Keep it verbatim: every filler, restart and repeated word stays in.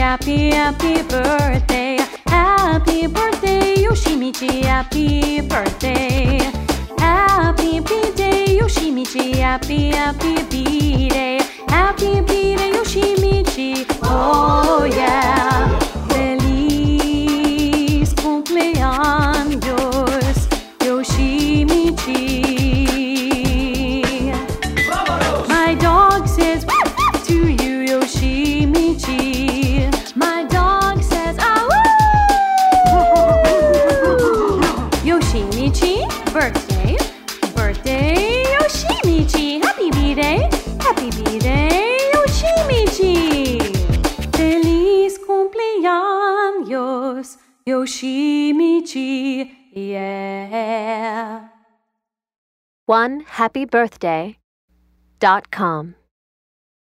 happy, happy birthday. Happy birthday, Yoshimichi, happy birthday. Happy birthday, Yoshimichi, happy, happy birthday. Happy birthday, Yoshimichi, oh yeah. Feliz cumpleaños, Yoshimichi. My dog says to you, Yoshimichi. My dog says, ah Yoshimichi, birthday, birthday, Yoshimichi. Happy birthday, happy birthday, Yoshimichi. Feliz cumpleaños, Yoshimichi, yeah. one happy birthday dot com